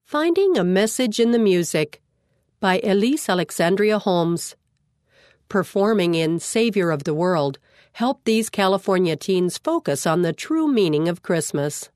Finding a Message in the Music by Elise Alexandria Holmes. Performing in Savior of the World helped these California teens focus on the true meaning of Christmas.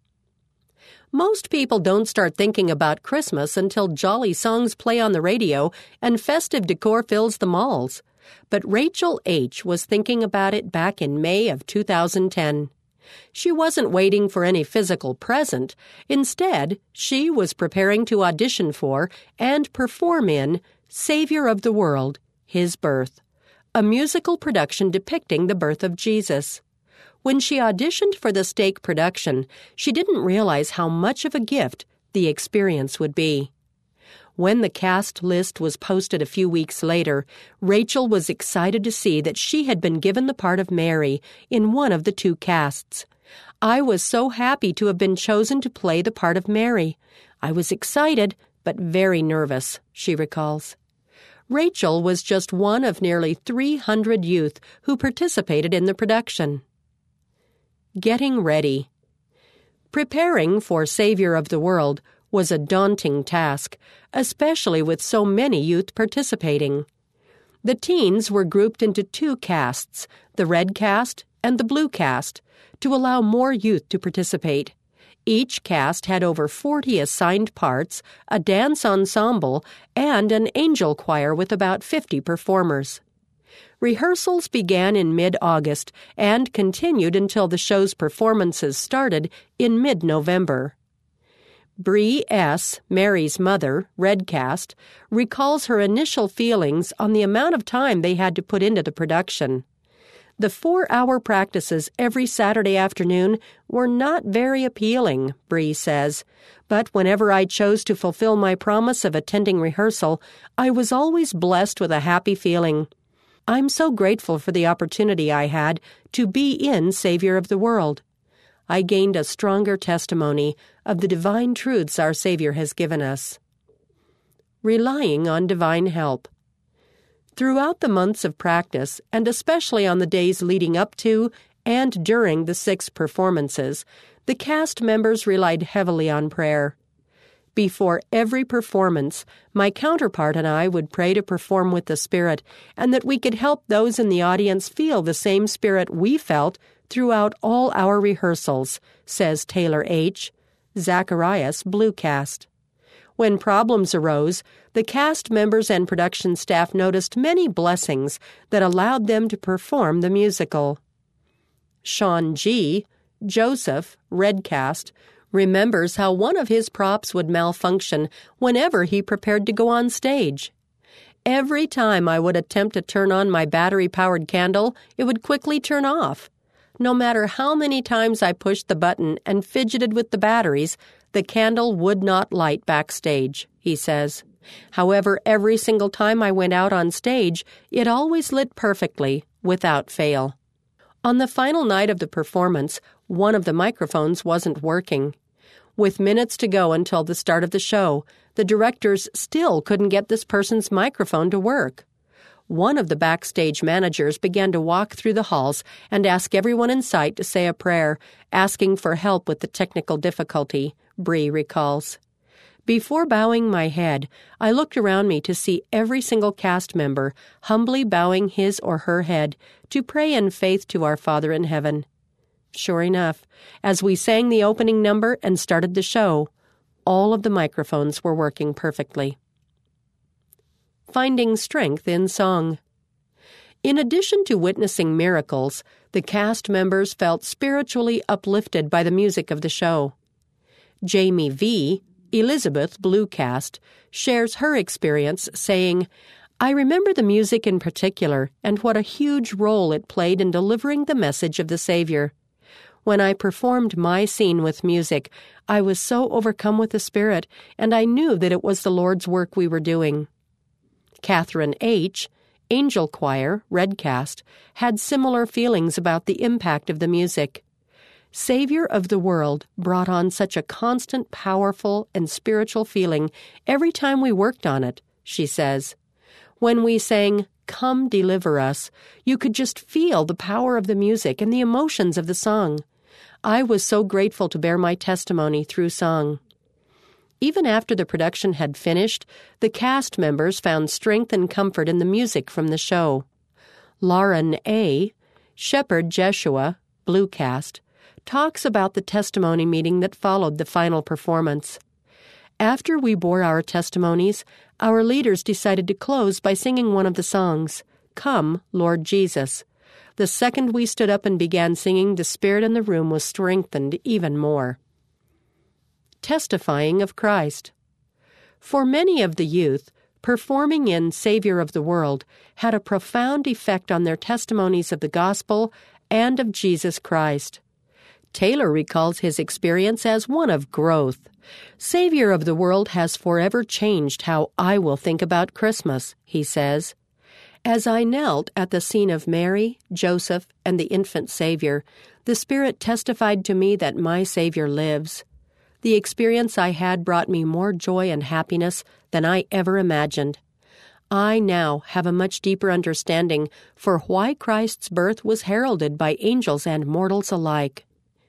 Most people don't start thinking about Christmas until jolly songs play on the radio and festive decor fills the malls. But Rachel H. was thinking about it back in May of 2010. She wasn't waiting for any physical present. Instead, she was preparing to audition for and perform in Savior of the World, His Birth, a musical production depicting the birth of Jesus. When she auditioned for the stake production, she didn't realize how much of a gift the experience would be. When the cast list was posted a few weeks later, Rachel was excited to see that she had been given the part of Mary in one of the two casts. "I was so happy to have been chosen to play the part of Mary. I was excited, but very nervous," she recalls. Rachel was just one of nearly 300 youth who participated in the production. Getting ready. Preparing for Savior of the World was a daunting task, especially with so many youth participating. The teens were grouped into two casts, the red cast and the blue cast, to allow more youth to participate. Each cast had over 40 assigned parts, a dance ensemble, and an angel choir with about 50 performers. Rehearsals began in mid-August and continued until the show's performances started in mid-November. Bree S., Mary's mother, red cast, recalls her initial feelings on the amount of time they had to put into the production. The 4-hour practices every Saturday afternoon were not very appealing, Bree says, but whenever I chose to fulfill my promise of attending rehearsal, I was always blessed with a happy feeling. I'm so grateful for the opportunity I had to be in Savior of the World. I gained a stronger testimony of the divine truths our Savior has given us. Relying on divine help. Throughout the months of practice, and especially on the days leading up to and during the 6 performances, the cast members relied heavily on prayer. Before every performance, my counterpart and I would pray to perform with the Spirit, and that we could help those in the audience feel the same Spirit we felt throughout all our rehearsals, says Taylor H., Zacharias, Blue Cast. When problems arose, the cast members and production staff noticed many blessings that allowed them to perform the musical. Sean G., Joseph, red cast, remembers how one of his props would malfunction whenever he prepared to go on stage. Every time I would attempt to turn on my battery-powered candle, it would quickly turn off. No matter how many times I pushed the button and fidgeted with the batteries, the candle would not light backstage, he says. However, every single time I went out on stage, it always lit perfectly, without fail. On the final night of the performance, one of the microphones wasn't working. With minutes to go until the start of the show, the directors still couldn't get this person's microphone to work. One of the backstage managers began to walk through the halls and ask everyone in sight to say a prayer, asking for help with the technical difficulty, Bree recalls. Before bowing my head, I looked around me to see every single cast member humbly bowing his or her head to pray in faith to our Father in heaven. Sure enough, as we sang the opening number and started the show, all of the microphones were working perfectly. Finding strength in song. In addition to witnessing miracles, the cast members felt spiritually uplifted by the music of the show. Jamie V., Elizabeth, Blue Cast, shares her experience, saying, "I remember the music in particular and what a huge role it played in delivering the message of the Savior. When I performed my scene with music, I was so overcome with the Spirit, and I knew that it was the Lord's work we were doing." Catherine H., Angel Choir, red cast, had similar feelings about the impact of the music. Savior of the World brought on such a constant, powerful, and spiritual feeling every time we worked on it, she says. When we sang, "Come Deliver Us," you could just feel the power of the music and the emotions of the song. I was so grateful to bear my testimony through song. Even after the production had finished, the cast members found strength and comfort in the music from the show. Lauren A., Shepherd Jeshua, Bluecast, talks about the testimony meeting that followed the final performance. After we bore our testimonies, our leaders decided to close by singing one of the songs, Come, Lord Jesus. The second we stood up and began singing, the spirit in the room was strengthened even more. Testifying of Christ. For many of the youth, performing in Savior of the World had a profound effect on their testimonies of the gospel and of Jesus Christ. Taylor recalls his experience as one of growth. Savior of the World has forever changed how I will think about Christmas, he says. As I knelt at the scene of Mary, Joseph, and the infant Savior, the Spirit testified to me that my Savior lives. The experience I had brought me more joy and happiness than I ever imagined. I now have a much deeper understanding for why Christ's birth was heralded by angels and mortals alike.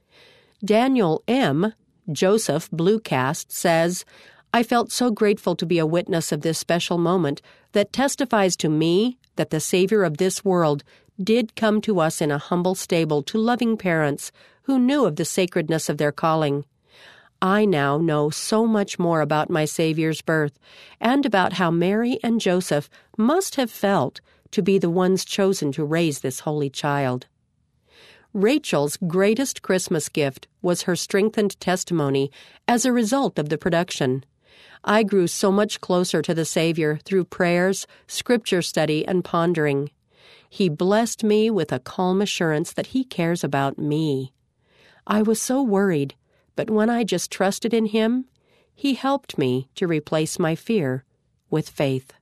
Daniel M., Joseph Bluecast, says, I felt so grateful to be a witness of this special moment that testifies to me that the Savior of this world did come to us in a humble stable to loving parents who knew of the sacredness of their calling. I now know so much more about my Savior's birth and about how Mary and Joseph must have felt to be the ones chosen to raise this holy child. Rachel's greatest Christmas gift was her strengthened testimony as a result of the production. I grew so much closer to the Savior through prayers, scripture study, and pondering. He blessed me with a calm assurance that He cares about me. I was so worried, but when I just trusted in Him, He helped me to replace my fear with faith.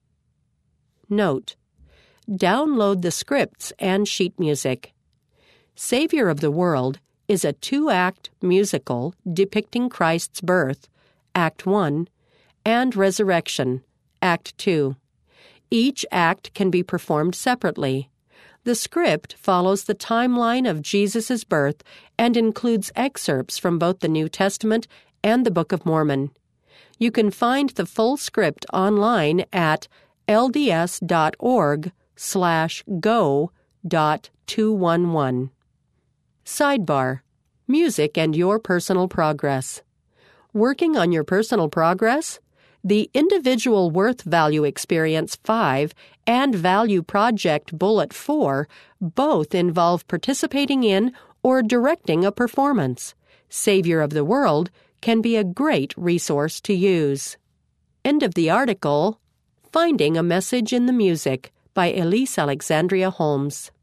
Note: download the scripts and sheet music. Savior of the World is a 2-act musical depicting Christ's birth, Act 1, and Resurrection, Act 2. Each act can be performed separately. The script follows the timeline of Jesus' birth and includes excerpts from both the New Testament and the Book of Mormon. You can find the full script online at lds.org/go.211. Sidebar: Music and your personal progress. Working on your personal progress? The Individual Worth Value Experience 5 and Value Project Bullet 4 both involve participating in or directing a performance. Savior of the World can be a great resource to use. End of the article. Finding a Message in the Music by Elise Alexandria Holmes.